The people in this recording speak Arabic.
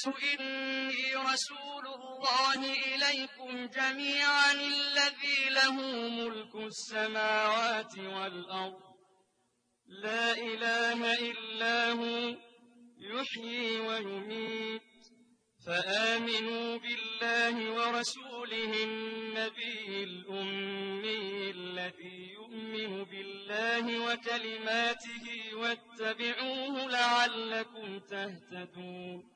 الناس إني رسول الله إليكم جميعا الذي له ملك السماوات والأرض لا إله إلا هو يحيي ويميت فآمنوا بالله ورسوله النبي الأمي الذي يؤمن بالله وكلماته واتبعوه لعلكم تهتدون